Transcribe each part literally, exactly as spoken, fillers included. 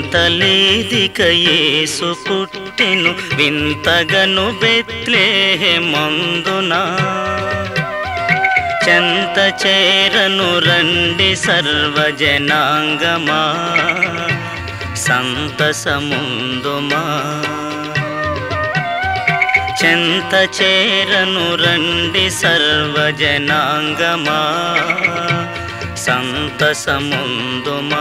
చింతలేదిక యేసు పుట్టెను వింతగను బెత్లెహేమందునా. చెంత చేరను రండి సర్వజనాంగమా, సంతసముందుమా. చెంత చేరను రండి సర్వజనాంగమా, సంతసముందుమా.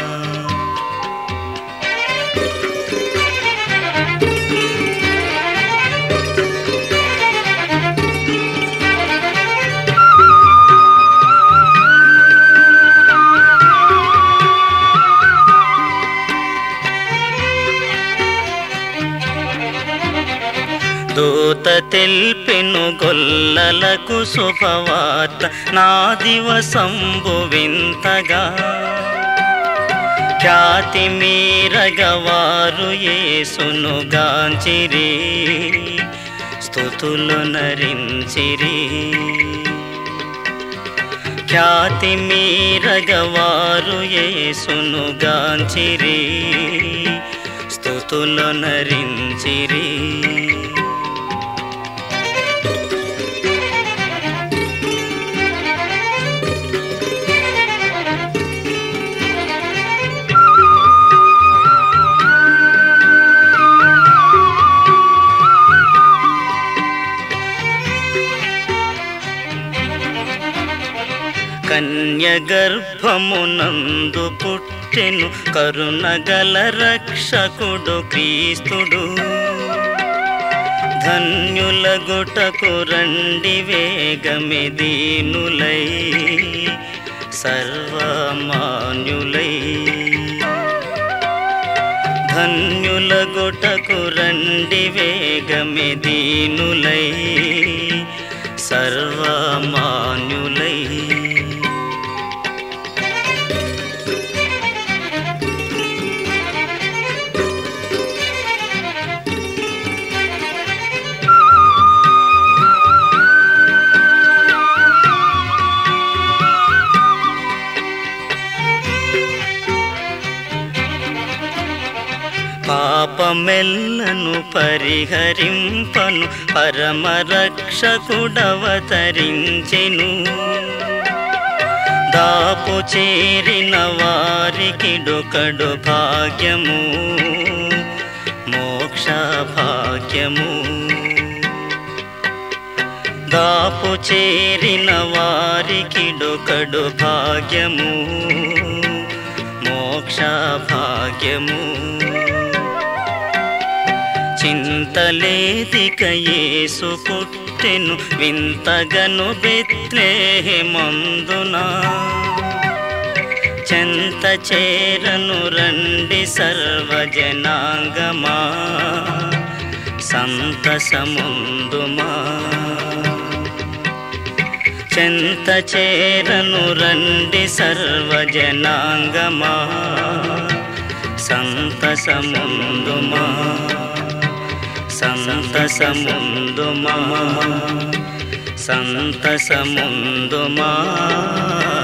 దూత తెల్పెను గొల్లలకు శుభవార్త, నా దివసంబు వింతగా. ఖ్యాతి మీరగవారు యేసును గాంచిరి, స్తుతులు నరించిరి. ఖ్యాతి మీరగవారు యేసును గాంచిరి, స్తుతులు నరించిరి. కన్య గర్భమునందు పుట్టెను కరుణగల రక్షకుడు క్రీస్తుడు. ధన్యులగుటకు రండి వేగమె దీనులై, సర్వమాన్యులై. ధన్యులగుటకు రండి వేగమె దీనులై, సర్వమాన్యులై. పాపమెల్లను పరిహరింపను పరమరక్షకుడవతరించెను. దాపు చేరిన వారికిడొకడు భాగ్యము, మోక్ష భాగ్యము. దాపు చేరిన వారికిడొకడు భాగ్యము, మోక్ష భాగ్యము. చింతలేదిక యేసు పుట్టెను వింతగను బెత్లెహేమందునా. చెంత చేరను రండి సర్వజనాంగమా, సంతసముందుమా. చెంత చేరను రండి సర్వజనాంగమా, సంతసముందుమా. సంతసముందుమా, సంతసముందుమా.